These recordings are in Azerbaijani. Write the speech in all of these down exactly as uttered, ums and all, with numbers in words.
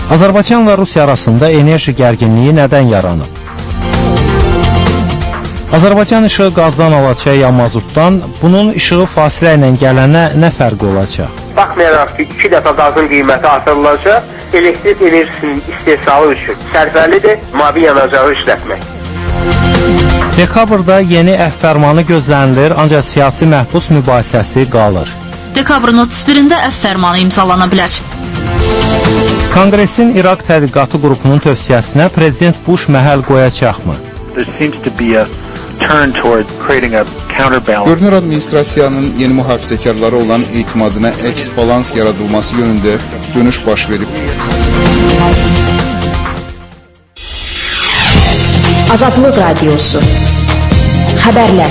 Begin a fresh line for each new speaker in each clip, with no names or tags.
Azərbaycan və Rusiya arasında enerji gərginliyi nədən yaranıb? Azərbaycan işığı qazdan alacaq ya mazutdan, bunun işığı fasilə ilə gələnə nə fərqi olacaq?
Baxmayaraq ki, iki dəfə qazın qiyməti artırılacaq, elektrik enerjisinin istehsalı üçün sərfəlidir mavi yanacağı işlətmək.
Dekabrda yeni əfv fərmanı gözlənilir, ancaq siyasi məhbus mübahisəsi qalır.
Dekabrın otuz birində əfv fərmanı imzalana bilər.
Konqresin İraq tədqiqatı qrupunun tövsiyəsinə Prezident Bush məhəl qoyacaqmı?
Görünür, administrasiyanın yeni mühafizəkarları olan etimadına əks balans yaradılması yönündə dönüş baş verib.
Azadlıq Radiosu. Xəbərlər.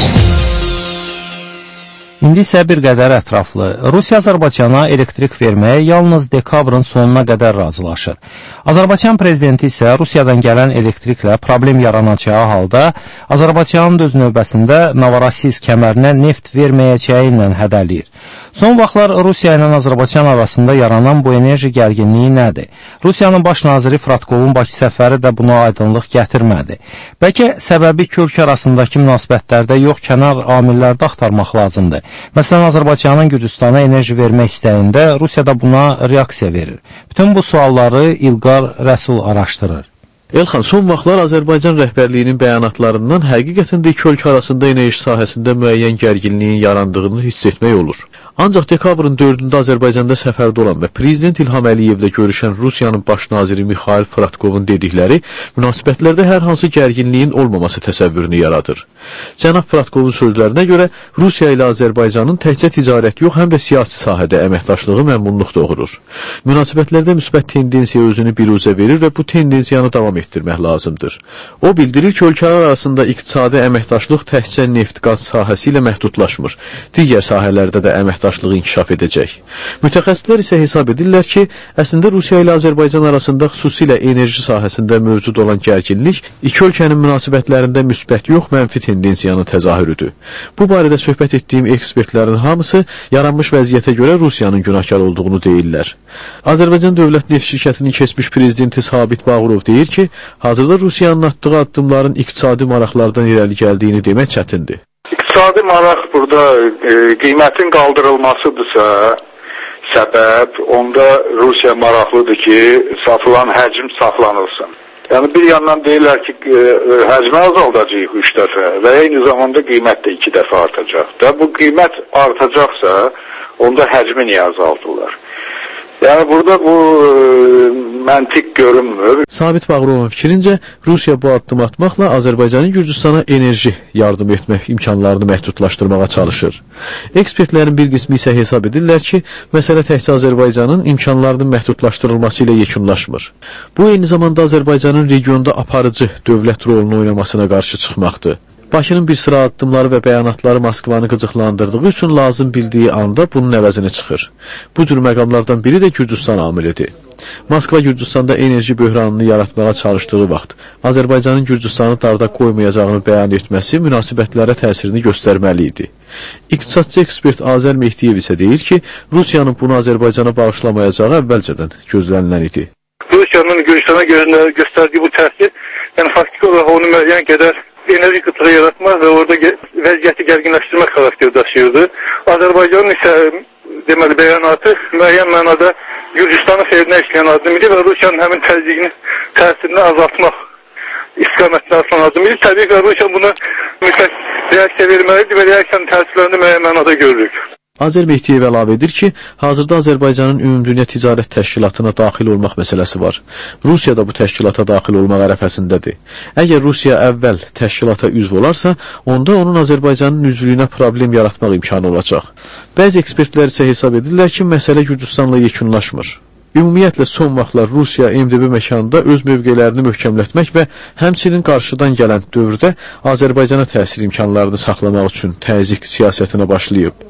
İndi isə bir qədər ətraflı. Rusiya Azərbaycana elektrik verməyə yalnız dekabrın sonuna qədər razılaşır. Azərbaycan prezidenti isə Rusiyadan gələn elektriklə problem yaranacağı halda Azərbaycanın öz növbəsində Novorossisk kəmərinə neft verməyəcəyi ilə hədələyir. Son vaxtlar Rusiya ilə Azərbaycan arasında yaranan bu enerji gərginliyi nədir? Rusiyanın baş naziri Fıratkovun Bakı səfəri də buna aydınlıq gətirmədi. Bəlkə səbəbi iki ölkə arasındakı münasibətlərdə yox, kənar amillərdə axtarmaq lazımdır. Məsələn, Azərbaycanın Gürcüstana enerji vermək istəyində Rusiya da buna reaksiya verir. Bütün bu sualları İlqar Rəsul araşdırır.
Elxan, son vaxtlar Azərbaycan rəhbərliyinin bəyanatlarından həqiqətən də iki ölkə arasında enerji sahəsində müəyyən gərginliyin yarandığını hiss etmək olur. Ancaq dekabrın dördündə Azərbaycanda səfərdə olan və Prezident İlham Əliyevlə görüşən Rusiyanın baş naziri Mixail Fıratkovun dedikləri münasibətlərdə hər hansı gərginliyin olmaması təsəvvürünü yaradır. Cənab Fıratkovun sözlərinə görə Rusiya ilə Azərbaycanın təkcə ticarət yox, həm də siyasi sahədə əməkdaşlığı məmnunluq doğurur. Münasibətlərdə müsbət tendensiya özünü biruzə verir və bu tendensiyanı davam etdirmək lazımdır. O bildirir ki, ölkələr arasında iqtisadi əməkdaşlıq təkcə neft-qaz sahəsi ilə məhdudlaşmır. Digər sahələrdə də əməkdaşlıq inkişaf edəcək. Mütəxəssislər isə hesab edirlər ki, əslində Rusiya ilə Azərbaycan arasında xüsusilə enerji sahəsində mövcud olan gərginlik iki ölkənin münasibətlərində müsbət yox, mənfi tendensiyanın təzahürüdür. Bu barədə söhbət etdiyim ekspertlərin hamısı yaranmış vəziyyətə görə Rusiyanın günahkar olduğunu deyirlər. Azərbaycan Dövlət Neft Şirkətinin keçmiş prezidenti Sabit Bağırov deyir ki, hazırda Rusiyanın atdığı addımların iqtisadi maraqlardan irəli gəldiyini demək çətindir.
İqtisadi maraq burada e, qiymətin qaldırılmasıdırsa səbəb, onda Rusiya maraqlıdır ki, satılan həcm saxlanılsın. Yəni bir yandan deyirlər ki, e, həcmi azaldacaq üç dəfə və eyni zamanda qiymət də iki dəfə artacaq. Da bu qiymət artacaqsa, onda həcmi niyə azaldırlar? Yəni burada bu e, məntiq görünmür.
Sabit Bağırovun fikrincə, Rusiya bu addım atmaqla Azərbaycanın Gürcüstana enerji yardım etmək imkanlarını məhdudlaşdırmağa çalışır. Ekspertlərin bir qismi isə hesab edirlər ki, məsələ təkcə Azərbaycanın imkanlarının məhdudlaşdırılması ilə yekunlaşmır. Bu, eyni zamanda Azərbaycanın regionda aparıcı dövlət rolunu oynamasına qarşı çıxmaqdır. Bakının bir sıra addımları və bəyanatları Moskvanı qıcıqlandırdığı üçün lazım bildiyi anda bunun əvəzini çıxır. Bu cür məqamlardan biri də Gürcüstan amilidir. Moskva Gürcüstanda enerji böhranını yaratmağa çalışdığı vaxt Azərbaycanın Gürcüstanı darda qoymayacağını bəyan etməsi münasibətlərə təsirini göstərməli idi. İqtisadçı ekspert Azər Mehdiyev isə deyir ki, Rusiyanın bunu Azərbaycana bağışlamayacağı əvvəlcədən gözlənilən idi.
Rusiyanın Gürcüstana göstərdiyi bu təsir, yəni faktiki olaraq onu müəyyən qədər enerji qıtlığı yaratmaq və orada vəziyyəti gərginləşdirmək xarakteri daşıyırdı. Azərbaycanın isə deməli bəyanatı müəyyən mənada Gürcüstanın xeyrinə işləyən addım idi və Rusiyanın həmin təzyiqini, təsirini azaltmaq istiqamətində asılan addım idi. Təbii ki, Rusiya buna mütləq reaksiya verməlidir və reaksiyanın təsirlərini müəyyən mənada görürük.
Azər Mehdiyev əlavə edir ki, hazırda Azərbaycanın Ümumdünya Ticarət Təşkilatına daxil olmaq məsələsi var. Rusiya da bu təşkilata daxil olmaq ərəfəsindədir. Əgər Rusiya əvvəl təşkilata üzv olarsa, onda onun Azərbaycanın üzvlüyünə problem yaratmaq imkanı olacaq. Bəzi ekspertlər isə hesab edirlər ki, məsələ Gürcüstanla yekunlaşmır. Ümumiyyətlə, son vaxtlar Rusiya M D B məkanında öz mövqelərini möhkəmlətmək və həmçinin qarşıdan gələn dövrdə Azərbaycana təsir imkanlarını saxlamaq üçün təzyiq siyasətinə başlayıb.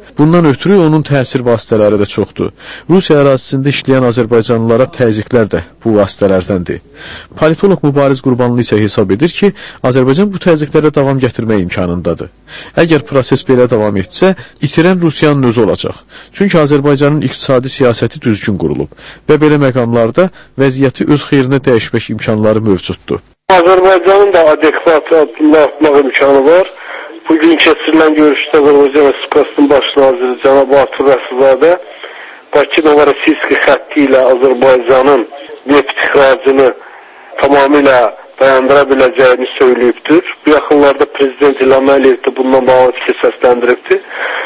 Bundan ötürü onun təsir vasitələri də çoxdur. Rusiya ərazisində işləyən azərbaycanlılara təzyiqlər də bu vasitələrdəndir. Politolog Mübariz Qurbanlı isə hesab edir ki, Azərbaycan bu təzyiqlərə davam gətirmək imkanındadır. Əgər proses belə davam etsə, itirən Rusiyanın özü olacaq. Çünki Azərbaycanın iqtisadi siyasəti düzgün qurulub və belə məqamlarda vəziyyəti öz xeyrinə dəyişmək imkanları mövcuddur.
Azərbaycanın da adekvat addımlar atmaq imkanı var. Bugün keçirilən görüşdə Azərbaycan Respublikasının baş naziri cənab Artur Rəsulzadə Bakı-Novorosiysk xətti ilə Azərbaycanın neft ixracını tamamilə dayandıra biləcəyini söyləyibdir. Bu yaxınlarda Prezident İlham Əliyev də bundan bağlı fikir səsləndiribdir.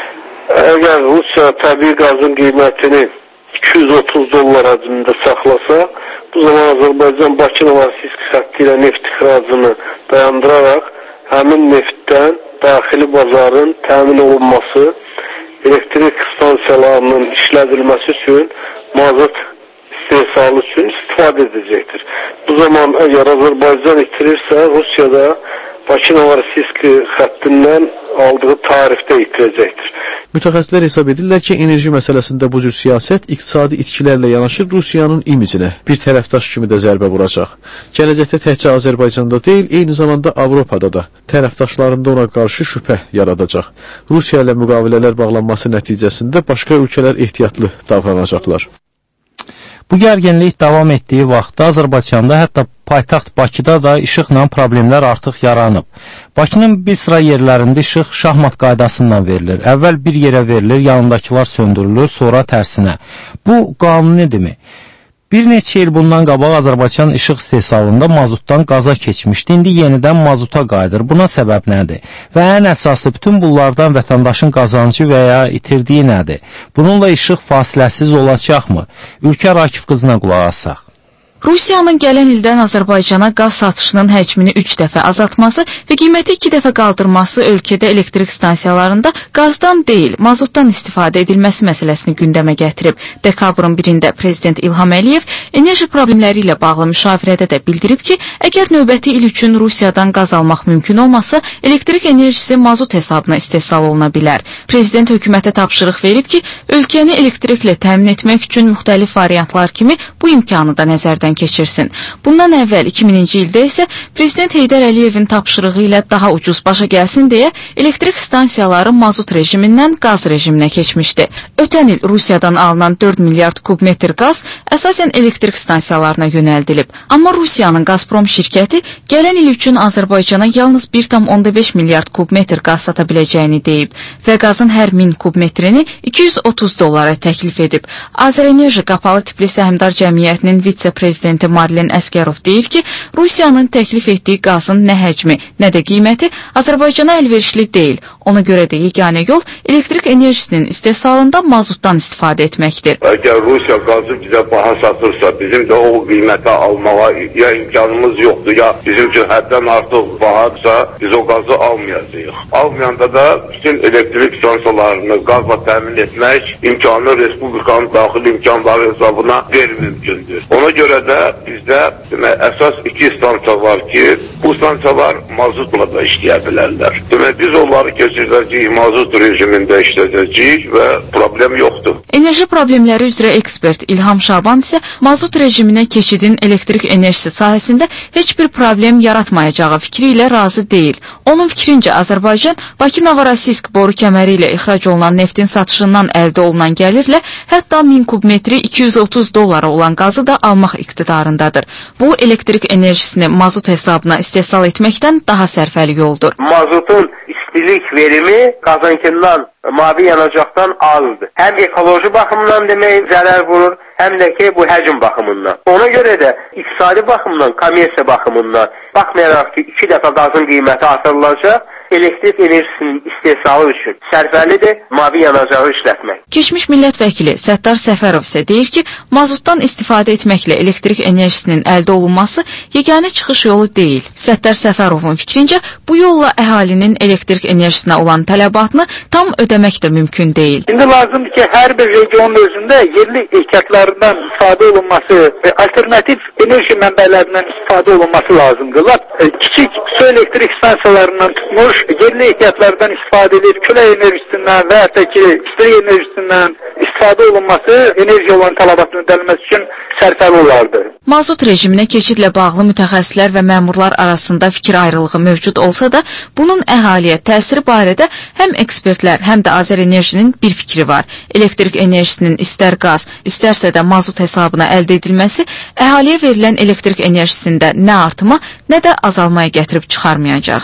Əgər Rusiya təbii qazın qiymətini iki yüz otuz dollar həcmində saxlasa, bu zaman Azərbaycan Bakı-Novorosiysk xətti ilə neft ixracını dayandıraraq həmin neftdən daxili bazarın təmin olunması, elektrik stansiyalarının işlədilməsi üçün mazot istehsalı üçün istifadə edəcəkdir. Bu zaman əgər Azərbaycan itirirsə, Rusiyada Bakı-Novorosiysk xəttindən aldığı tarifdə itirəcəkdir.
Mütəxəssislər hesab edirlər ki, enerji məsələsində bu cür siyasət iqtisadi itkilərlə yanaşı Rusiyanın imicinə bir tərəfdaş kimi də zərbə vuracaq. Gələcəkdə təkcə Azərbaycanda deyil, eyni zamanda Avropada da tərəfdaşlarında ona qarşı şübhə yaradacaq. Rusiya ilə müqavilələr bağlanması nəticəsində başqa ölkələr ehtiyatlı davranacaqlar.
Bu gərginlik davam etdiyi vaxtda Azərbaycanda, hətta paytaxt Bakıda da işıqla problemlər artıq yaranıb. Bakının bir sıra yerlərində işıq şahmat qaydasından verilir. Əvvəl bir yerə verilir, yanındakılar söndürülür, sonra tərsinə. Bu qanunidirmi? Bir neçə il bundan qabaq Azərbaycan işıq istehsalında mazutdan qaza keçmişdi, indi yenidən mazuta qayıdır. Buna səbəb nədir? Və ən əsası bütün bunlardan vətəndaşın qazancı və ya itirdiyi nədir? Bununla işıq fasiləsiz olacaqmı? Ülkə Rakif qızına qulaq assaq.
Rusiyanın gələn ildən Azərbaycana qaz satışının həcmini üç dəfə azaltması və qiyməti iki dəfə qaldırması ölkədə elektrik stansiyalarında qazdan deyil, mazotdan istifadə edilməsi məsələsini gündəmə gətirib. Dekabrın birində Prezident İlham Əliyev enerji problemləri ilə bağlı müşavirədə də bildirib ki, əgər növbəti il üçün Rusiyadan qaz almaq mümkün olmasa, elektrik enerjisi mazot hesabına istehsal oluna bilər. Prezident hökumətə tapşırıq verib ki, ölkəni elektriklə təmin etmək üçün müxtəlif variantlar kimi bu imkanı da nəzərdən keçirsin. Bundan əvvəl iki mininci ildə isə Prezident Heydər Əliyevin tapşırığı ilə daha ucuz başa gəlsin deyə elektrik stansiyaları mazut rejimindən qaz rejiminə keçmişdi. Ötən il Rusiyadan alınan dörd milyard kubmetr qaz əsasən elektrik stansiyalarına yönəldilib. Amma Rusiyanın Gazprom şirkəti gələn il üçün Azərbaycana yalnız bir tam onda beş milyard kubmetr qaz sata biləcəyini deyib və qazın hər min kubmetrini iki yüz otuz dollara təklif edib. Azərenerji qapalı tipli səhmdar cəmiyyətinin vitse-prezidenti Prezidenti Marilyn Əsgərov deyir ki, Rusiyanın təklif etdiyi qazın nə həcmi, nə də qiyməti Azərbaycana əlverişli deyil. Ona görə də yeganə yol elektrik enerjisinin istehsalında mazutdan istifadə etməkdir.
Əgər Rusiya qazı bizə baha satırsa, bizim də o qiymətə almağa ya imkanımız yoxdur, ya bizim üçün həddən artıq bahadsa, biz o qazı almayacağıq. Almayanda da bütün elektrik stansiyalarını qazla təmin etmək imkanı Respublikanın daxili imkanları hesabına verilməkdir. Ona görə də bizdə demək, əsas iki stansiya var ki, bu stansiyalar mazutla da işləyə bilərlər. Demək, biz onları keçirdəcəyik, mazut rejimində işlədəcəyik və problem yoxdur.
Enerji problemləri üzrə ekspert İlham Şaban isə mazut rejiminə keçidin elektrik enerjisi sahəsində heç bir problem yaratmayacağı fikri ilə razı deyil. Onun fikrincə Azərbaycan Bakı-Novorosiysk boru kəməri ilə ixrac olunan neftin satışından əldə olunan gəlirlə hətta min kubmetri iki yüz otuz dollara olan qazı da almaq iqtidarındadır. Bu, elektrik enerjisini mazut hesabına istehsal etməkdən daha sərfəli yoldur.
Mazotun istilik verimi qazınkindən, mavi yanacaqdan azdır. Həm ekoloji baxımdan demək zərər vurur, həm də ki bu həcm baxımından. Ona görə də iqtisadi baxımdan, kommersiya baxımından, baxmayaraq ki iki dəfə qazın qiyməti artırılacaq, elektrik enerjisinin istehsalı üçün sərfəlidir mavi yanacağı işlətmək.
Keçmiş millət vəkili Səttar Səfərov isə deyir ki, mazutdan istifadə etməklə elektrik enerjisinin əldə olunması yeganə çıxış yolu deyil. Səttar Səfərovun fikrincə, bu yolla əhalinin elektrik enerjisinə olan tələbatını tam ödəmək də mümkün deyil.
İndi lazımdır ki, hər bir regionun özündə yerli ehtiyatlarından istifadə olunması və alternativ enerji mənbələrindən istifadə olunması lazımdır. Kiçik su elektrik stansiyalarından tutmuş, yerli ehtiyatlardan istifadə edir, külək enerjisindən və hətta ki, istilik enerjisindən istifadə olunması enerji olan tələbatını dəlməsi üçün sərfəli olardı.
Mazut rejiminə keçidlə bağlı mütəxəssislər və məmurlar arasında fikir ayrılığı mövcud olsa da, bunun əhaliyə təsiri barədə həm ekspertlər, həm də Azərenerjinin bir fikri var. Elektrik enerjisinin istər qaz, istərsə də mazut hesabına əldə edilməsi əhaliyə verilən elektrik enerjisində nə artıma, nə də azalmaya gətirib çıxarmayacaq.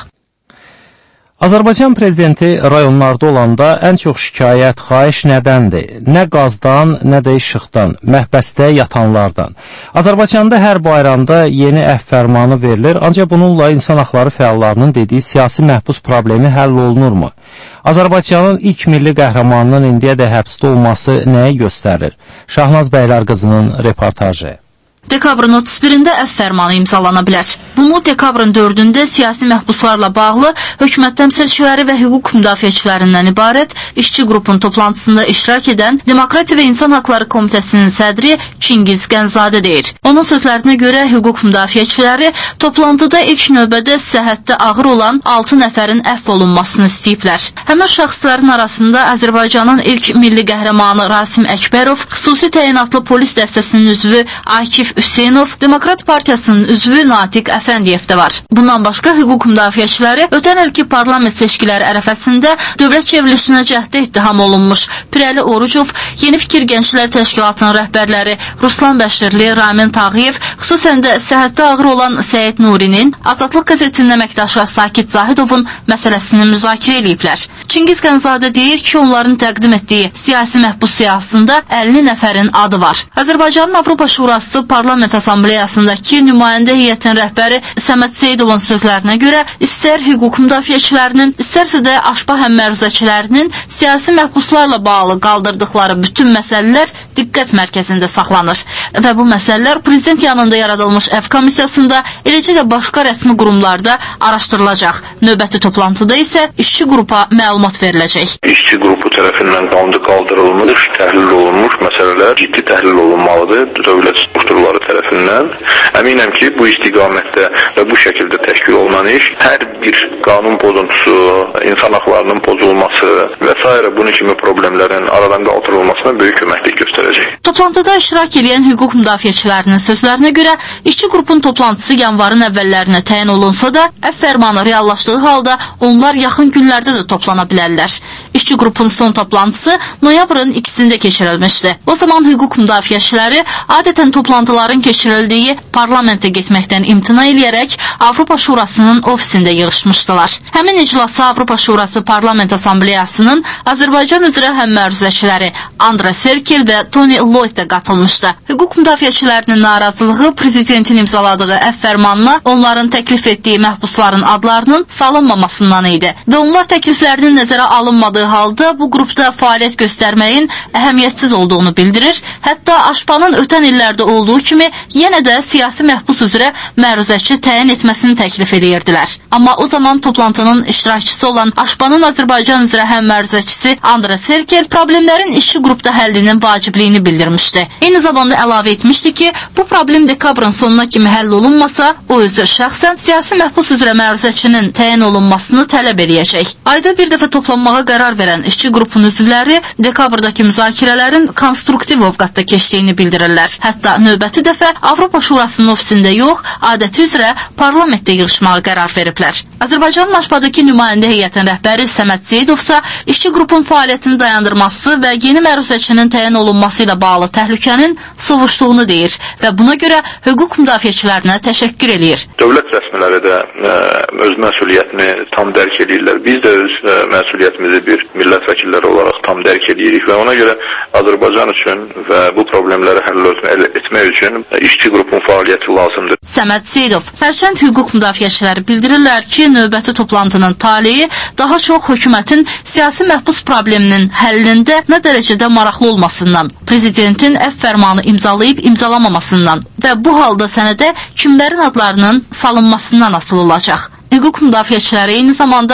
Azərbaycan prezidenti rayonlarda olanda ən çox şikayət, xahiş nədəndir? Nə qazdan, nə də işıqdan, məhbəsdə yatanlardan. Azərbaycanda hər bayramda yeni əfv fərmanı verilir, ancaq bununla insan haqları fəallarının dediyi siyasi məhbus problemi həll olunurmu? Azərbaycanın ilk milli qəhrəmanının indiyə də həbsdə olması nəyi göstərir? Şahnaz Bəylər qızının reportajı.
Dekabrın otuz birində əfv fərmanı imzalana bilər. Bunu dekabrın dördündə siyasi məhbuslarla bağlı hökumət təmsilçiləri və hüquq müdafiəçilərindən ibarət işçi qrupun toplantısında iştirak edən Demokratiya və İnsan Haqları Komitəsinin sədri Çingiz Gənzadə deyir. Onun sözlərinə görə hüquq müdafiəçiləri toplantıda ilk növbədə səhhətdə ağır olan altı nəfərin əfv olunmasını istəyiblər. Həmin şəxslərin arasında Azərbaycanın ilk milli qəhrəmanı Rasim Əkbərov, xüsusi təyinatlı polis dəstəsinin üzvü Akif Hüseynov, Demokrat Partiyasının üzvü Natiq Əfəndiyev də var. Bundan başqa hüquq müdafiəçiləri ötən ilki parlament seçkiləri ərəfəsində dövlət çevrilişinə cəhdə ittiham olunmuş Pirəli Orucov, Yeni Fikir Gənclər Təşkilatının rəhbərləri Ruslan Bəşirli, Ramin Tağıyev, xüsusən də səhhətdə ağır olan Səid Nurinin, Azadlıq qəzetinin əməkdaşı Sakit Zahidovun məsələsini müzakirə ediblər. Çingiz Gənzadə deyir ki, onların təqdim etdiyi siyasi məhbus siyahısında əlli nəfərin adı var. Azərbaycanın Avropa Şurası Parlament Assambleyasındakı nümayəndə heyətin rəhbəri Səməd Seyidovun sözlərinə görə istər hüquq müdafiəçilərinin, istərsə də aşpa həmməruzəçilərinin siyasi məhbuslarla bağlı qaldırdıqları bütün məsələlər diqqət mərkəzində saxlanır və bu məsələlər prezident yanında yaradılmış əfv komissiyasında, eləcə də başqa rəsmi qurumlarda araşdırılacaq. Növbəti toplantıda isə işçi qrupa məlumat veriləcək.
İşçi qrupu tərəfindən qanunda qaldırılmış, təhlil olunmuş məsələlər ciddi təhlil olunmalıdır dövlət strukturları tərəfindən. Əminəm ki, bu istiqamətdə və bu şəkildə təşkil olunan iş hər bir qanun pozuntusu, insan haqlarının pozulması və s. bunun kimi problemlərin aradan qaldırılmasına böyük köməklik göstərəcək.
Toplantıda iştirak edən hüquq müdafiəçilərinin sözlərinə görə işçi qrupun toplantısı yanvarın əvvəllərinə təyin olunsa da, əfv fərmanı reallaşdığı halda onlar yaxın günlərdə də toplana bilərlər. İşçi qrupun son toplantısı noyabrın ikisində keçirilmişdi. O zaman hüquq müdafiəçiləri adətən toplantıların keçirildiyi parlamentə getməkdən imtina eləyərək Avropa Şurasının ofisində yığışmışdılar. Həmin iclasa Avropa Şurası Parlament Assambleyasının Azərbaycan üzrə həmməruzəçiləri Andra Serkel və Tony Lloyd də qatılmışdı. Hüquq müdafiəçilərinin narazılığı prezidentin imzaladığı əfv fərmanına onların təklif etdiyi məhbusların adlarının salınmamasından idi və onlar təkliflərinin nəzərə alınmadığı halda bu qrupda fəaliyyət göstərməyin əhəmiyyətsiz olduğunu bildirir. Hətta Aşpanın ötən illərdə olduğu kimi yenə də siyasi məhbus üzrə məruzəçi təyin etməsini təklif edirdilər. Amma o zaman toplantının iştirakçısı olan Aşpanın Azərbaycan üzrə həmməruzəçisi Andra Serkel problemlərin işçi qrupda həllinin vacibliyini bildirmişdi. Eyni zamanda əlavə etmişdi ki, bu problem dekabrın sonuna kimi həll olunmasa, o özü şəxsən siyasi məhbus üzrə məruzəçinin təyin olunmasını tələb edəcək. Ayda bir dəfə toplanmağa qərar verən işçi qrupun üzvləri dekabrdakı müzakirələrin konstruktiv ovqatda keçdiyini bildirirlər. Hətta növbəti dəfə Avropa Şurasının ofisində yox, adəti üzrə parlamentdə yığışmağa qərar veriblər. Azərbaycanın Aşpadakı nümayəndə heyətin rəhbəri Səməd Seyidovsa işçi qrupun fəaliyyətini dayandırması və yeni məruzəçinin təyin olunması ilə bağlı təhlükənin sovuşduğunu deyir və buna görə hüquq müdafiəçilərinə təşəkkür eləyir.
Dövlət rəsmiləri də ə, öz məsuliyyətini tam dərk edirlər. Biz də öz ə, məsuliyyətimizi bir millət vəkilləri olaraq tam dərk edirik və ona görə Azərbaycan üçün və bu problemləri həll etmək üçün işçi qrupun fəaliyyəti lazımdır.
Səməd Seyidov, hərçənd hüquq müdafiəçiləri bildirirlər ki, növbəti toplantının taleyi daha çox hökumətin siyasi məhbus probleminin həllində nə dərəcədə maraqlı olmasından, prezidentin əfv fərmanı imzalayıb imzalamamasından və bu halda sənədə kimlərin adlarının salınmasından asılı olacaq. Hüquq müdafiəçiləri eyni zamanda işçi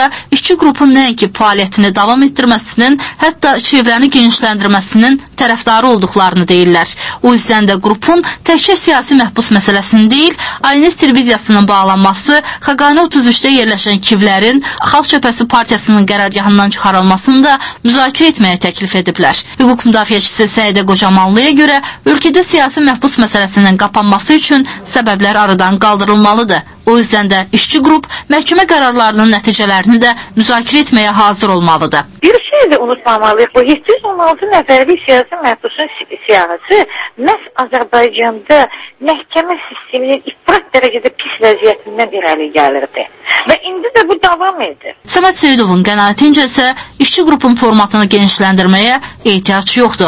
işçi qrupun nəinki fəaliyyətini davam etdirməsinin, hətta çevrəni genişləndirməsinin tərəfdarı olduqlarını deyirlər. O yüzden də qrupun təkcə siyasi məhbus məsələsini deyil, Aynes televiziyasının bağlanması, Xaqani otuz üçdə yerləşən Kivlərin Xalq Cəbhəsi Partiyasının qərargahından çıxarılmasını da müzakirə etməyə təklif ediblər. Hüquq müdafiəçisi Səidə Qocamanlıya görə ölkədə siyasi məhbus məsələsinin qapanması üçün səbəblər aradan qaldırılmalıdır. O yüzden də işçi qrup məhkəmə qərarlarının nəticələrini də müzakirə etməyə hazır olmalıdır.
Bir şey də unutmamalıyıq, bu yeddi yüz on altı nəfərlik siyasi məhbusun siyahısı məhz Azərbaycanda məhkəmə sisteminin ifrat dərəcədə pis vəziyyətindən irəli gəlirdi. Və indi də bu davam edir.
Səməd Seyidovun qənaətincə isə işçi qrupun formatını genişləndirməyə ehtiyac yoxdur.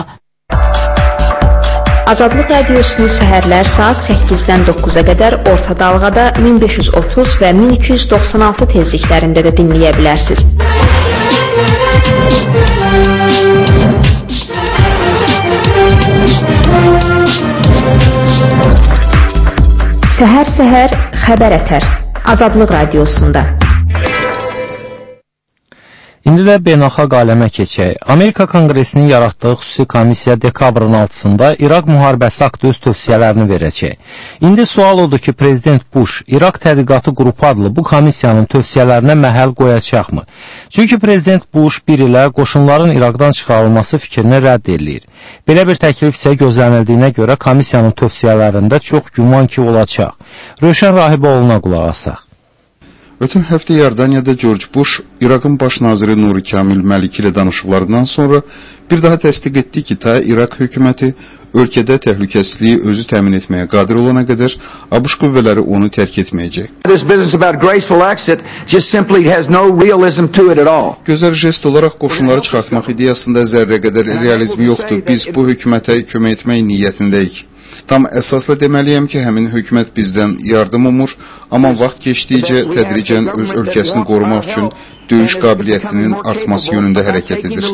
Azadlıq Radiosunun səhərlər saat səkkizdən doqquza qədər orta dalğada min beş yüz otuz və min iki yüz doxsan altı tezliklərində də dinləyə bilərsiniz. Səhər-səhər xəbər ətər. Azadlıq Radiosunda.
İndi də beynəlxalq aləmə keçək. Amerika Konqresinin yaratdığı xüsusi komissiya dekabrın altısında İraq müharibəsi haqqında öz tövsiyələrini verəcək. İndi sual odur ki, Prezident Bush İraq Tədqiqatı Qrupu adlı bu komissiyanın tövsiyələrinə məhəl qoyacaqmı? Çünki Prezident Bush bir ilə qoşunların İraqdan çıxarılması fikrini rədd edir. Belə bir təklif isə gözlənildiyinə görə komissiyanın tövsiyələrində çox güman ki olacaq. Rövşən Rahiboğlu'na qulaq asaq.
Ötən həftə Yordaniyada George Bush, İraqın baş naziri Nuri Kamil Məliki ilə danışıqlarından sonra bir daha təsdiq etdi ki, ta İraq hökuməti ölkədə təhlükəsizliyi özü təmin etməyə qadir olana qədər ABŞ qüvvələri onu tərk etməyəcək. Gözəl jest olaraq qoşunları çıxartmaq ideyasında zərrə qədər realizmi yoxdur. Biz bu hökumətə kömək etmək niyyətindəyik. Tam əsasla deməliyəm ki, həmin hökumət bizdən yardım umur, amma vaxt keçdikcə tədricən öz ölkəsini qorumaq üçün döyüş qabiliyyətinin artması yönündə hərəkət edir.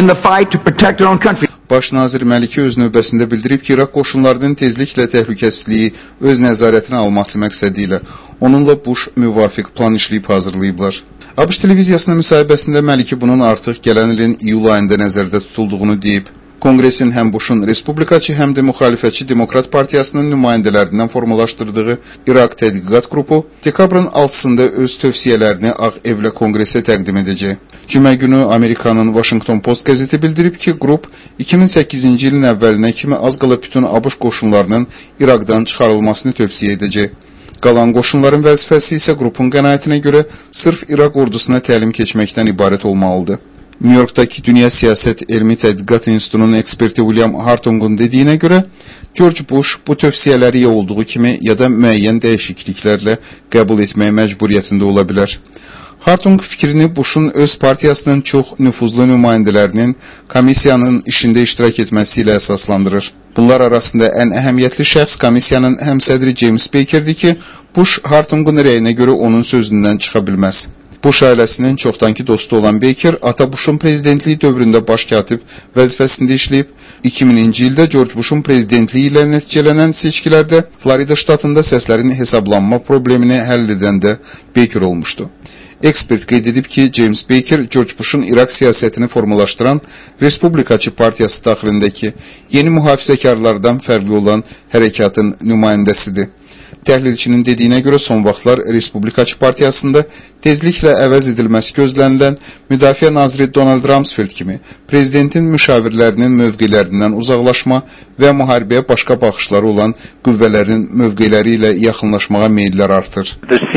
Baş nazir Məliki öz növbəsində bildirib ki, İraq qoşunlarının tezliklə təhlükəsizliyi öz nəzarətinə alması məqsədi ilə onunla Bush müvafiq plan işləyib hazırlayıblar. ABŞ televiziyasının müsahibəsində Məliki bunun artıq gələn ilin iyul ayında nəzərdə tutulduğunu deyib. Konqresin həm Bush'un Respublikaçı, həm də müxalifətçi Demokrat Partiyasının nümayəndələrindən formalaşdırdığı İraq Tədqiqat Qrupu dekabrın altısında öz tövsiyələrini Ağ Evlə Konqresə təqdim edəcək. Cümə günü Amerikanın Washington Post qəzeti bildirib ki, qrup iki min səkkizinci ilin əvvəlinə kimi az qala bütün ABŞ qoşunlarının İraqdan çıxarılmasını tövsiyə edəcək. Qalan qoşunların vəzifəsi isə qrupun qənaətinə görə sırf İraq ordusuna təlim keçməkdən ibarət olmalıdır. New York'taki Dünya Siyasət Elmi Tədqiqat İnstitutunun eksperti William Hartung'un dediyinə görə, George Bush bu tövsiyələri ya olduğu kimi ya da müəyyən dəyişikliklərlə qəbul etməyə məcburiyyətində ola bilər. Hartung fikrini Bush'un öz partiyasının çox nüfuzlu nümayəndələrinin komissiyanın işində iştirak etməsi ilə əsaslandırır. Bunlar arasında ən əhəmiyyətli şəxs komissiyanın həmsədri James Baker'dir ki, Bush Hartung'un rəyinə görə onun sözündən çıxa bilməz. Bush ailəsinin çoxdankı dostu olan Baker, ata Bush'un prezidentliyi dövründə baş katib vəzifəsində işləyib. iki mininci ildə George Bush'un prezidentliyi ilə nəticələnən seçkilərdə Florida ştatında səslərin hesablanma problemini həll edəndə Baker olmuşdu. Ekspert qeyd edib ki, James Baker, George Bush'un İraq siyasətini formalaşdıran Respublikaçı Partiyası daxilindəki yeni mühafizəkarlardan fərqli olan hərəkatın nümayəndəsidir. Təhlilçinin dediyinə görə son vaxtlar Respublikaçı Partiyasında tezliklə əvəz edilməsi gözlənilən Müdafiə Naziri Donald Rumsfeld kimi prezidentin müşavirlərinin mövqelərindən uzaqlaşma və müharibəyə başqa baxışları olan qüvvələrin mövqeləri ilə yaxınlaşmağa meyllər artır.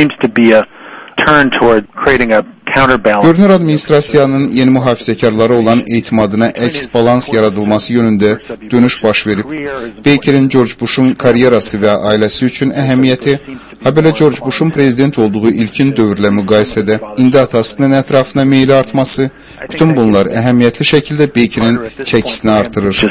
Görünür administrasiyanın yeni mühafizəkarları olan etimadına əks balans yaradılması yönündə dönüş baş verib. Baker'in George Bush'un karyerası və ailəsi üçün əhəmiyyəti, habelə George Bush'un prezident olduğu ilkin dövrlə müqayisədə indi atasının ətrafına meyli artması, bütün bunlar əhəmiyyətli şəkildə Baker'in çəkisini artırır.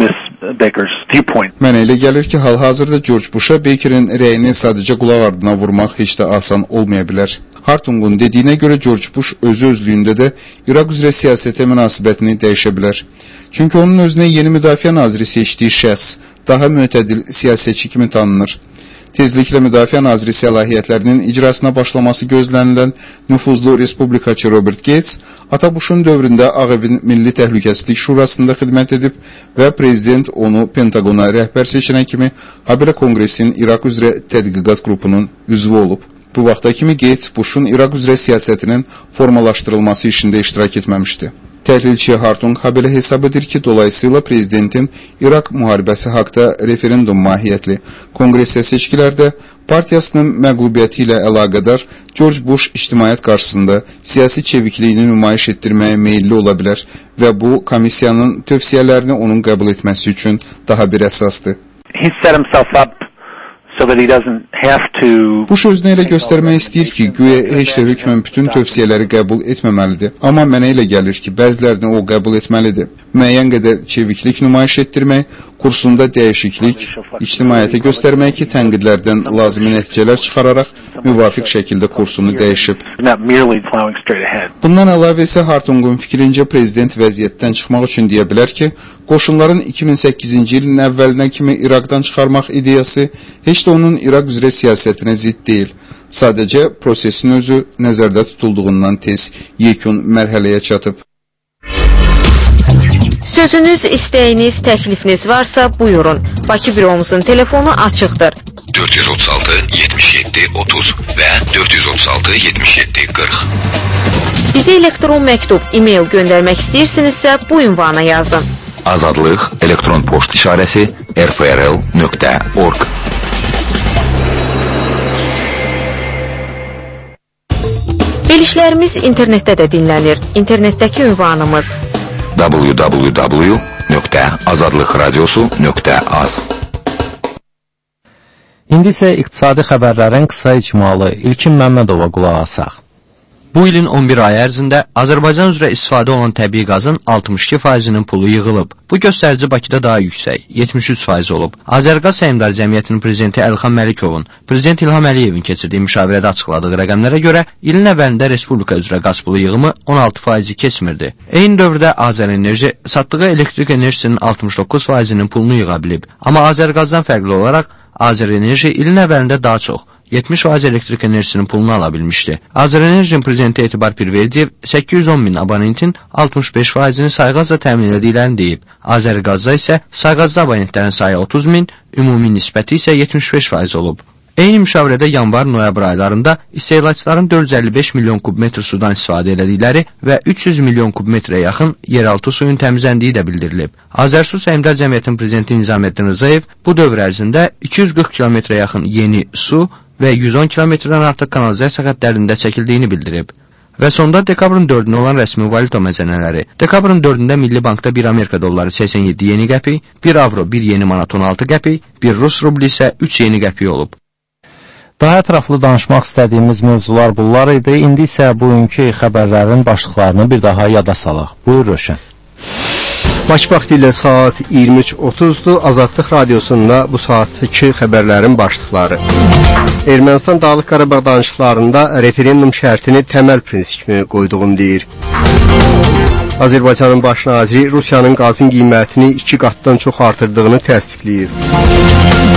Mənə elə gəlir ki, hal-hazırda George Bush'a Baker'in rəyini sadəcə qulaq ardına vurmaq heç də asan olmaya bilər. Hartung'un dediyinə görə George Bush özü özlüyündə də İraq üzrə siyasətə münasibətini dəyişə bilər. Çünki onun özünə yeni müdafiə naziri seçdiyi şəxs daha mütədil siyasətçi kimi tanınır. Tezliklə Müdafiə Naziri səlahiyyətlərinin icrasına başlaması gözlənilən nüfuzlu respublikaçı Robert Gates, ata Bushun dövründə Ağ Evin Milli Təhlükəsizlik Şurasında xidmət edib və prezident onu Pentagona rəhbər seçilən kimi habelə Konqresin İraq üzrə tədqiqat qrupunun üzvü olub. Bu vaxta kimi Gates Bushun İraq üzrə siyasətinin formalaşdırılması işində iştirak etməmişdi. Təhlilçi Hartung habelə hesab edir ki, dolayısıyla prezidentin İraq müharibəsi haqda referendum mahiyyətli konqresiya seçkilərdə partiyasının məqlubiyyəti ilə əlaqədar George Bush ictimaiyyət qarşısında siyasi çevikliyini nümayiş etdirməyə meyilli ola bilər və bu komissiyanın tövsiyələrini onun qəbul etməsi üçün daha bir əsasdır.
He set himself up so that he doesn't have to...
Bush özünə elə göstərmək istəyir ki, güya heç də hökmən bütün tövsiyələri qəbul etməməlidir. Amma mənə elə gəlir ki, bəzilərini o qəbul etməlidir. Müəyyən qədər çeviklik nümayiş etdirmək, kursunda dəyişiklik, ictimaiyyətə göstərmək ki, tənqidlərdən lazımi nəticələr çıxararaq müvafiq şəkildə kursunu dəyişib. Bundan əlavə isə Hartungun fikrincə prezident vəziyyətdən çıxmaq üçün deyə bilər ki, qoşunların iki min səkkizinci ilin əvvəlinə kimi İraqdan çıxarmaq ideyası heç də onun İraq üzrə siyasətinə zidd deyil. Sadəcə prosesin özü nəzərdə tutulduğundan tez yekun mərhələyə çatıb.
Sözünüz, istəyiniz, təklifiniz varsa buyurun. Bakı büromuzun telefonu açıqdır.
dörd yüz otuz altı yetmiş yeddi otuz və dörd yüz otuz altı yetmiş yeddi qırx.
Bizə elektron məktub, e-mail göndərmək istəyirsinizsə bu ünvana yazın.
Azadlıq elektron poçt işarəsi r f r l nöqtə org.
Verilişlərimiz internetdə də dinlənir. İnternetdəki ünvanımız
w w w nöqtə azadlıqradiosu nöqtə az.
İndi isə iqtisadi xəbərlərin qısa icmalı İlkin Məmmədova qulaq asaq.
Bu ilin on bir ayı ərzində Azərbaycan üzrə istifadə olan təbii qazın altmış iki faizinin pulu yığılıb. Bu göstərici Bakıda daha yüksək, yetmiş üç faiz olub. Azərqaz Səhmdar Cəmiyyətinin prezidenti Əlxan Məlikovun, prezident İlham Əliyevin keçirdiyi müşavirədə açıqladığı rəqəmlərə görə ilin əvvəlində respublika üzrə qaz pulu yığımı on altı faizi keçmirdi. Eyni dövrdə Azərenerji satdığı elektrik enerjisinin altmış doqquz faizinin pulunu yığa bilib. Amma Azərqazdan fərqli olaraq Azərenerji ilin əvvəlində daha çox yetmiş faiz elektrik enerjisinin pulunu ala bilmişdi. Azərenerjinin prezidenti Etibar Pirverdiyev səkkiz yüz on min abonentin altmış beş faizini sayğazla təmin edildiklərini deyib. Azərqazda isə sayğazda abonentlərin sayı otuz min, ümumi nisbəti isə yetmiş beş faiz olub. Eyni müşavirədə yanvar-noyabr aylarında istehlakçıların dörd yüz əlli beş milyon kubmetr sudan istifadə elədikləri və üç yüz milyon kubmetrə yaxın yeraltı suyun təmizləndiyi də bildirilib. Azərsu Səhmdar Cəmiyyətinin prezidenti Nizaməddin Rzayev bu dövr ərzində iki yüz qırx kilometrə yaxın yeni su və yüz on kilometrdən artıq kanalizasiya xəttlərində çəkildiyini bildirib. Və sonda dekabrın dördünə olan rəsmi valyuta məzənələri. Dekabrın dördündə Milli Bankda bir Amerika dolları səksən yeddi yeni qəpik, bir avro bir yeni manat on altı qəpik, bir Rus rubli isə üç yeni qəpik olub.
Daha ətraflı danışmaq istədiyimiz mövzular bunlar idi. İndi isə bugünkü xəbərlərin başlıqlarını bir daha yada salaq. Buyur Röşən.
Bakı vaxtı ilə saat iyirmi üç otuzdur. Azadlıq radiosunda bu saatdakı xəbərlərin başlıqları. Ermənistan Dağlıq Qarabağ danışıqlarında referendum şərtini təməl prinsip kimi qoyduğunu deyir. Azərbaycanın baş naziri Rusiyanın qazın qiymətini iki qatdan çox artırdığını təsdiqləyir.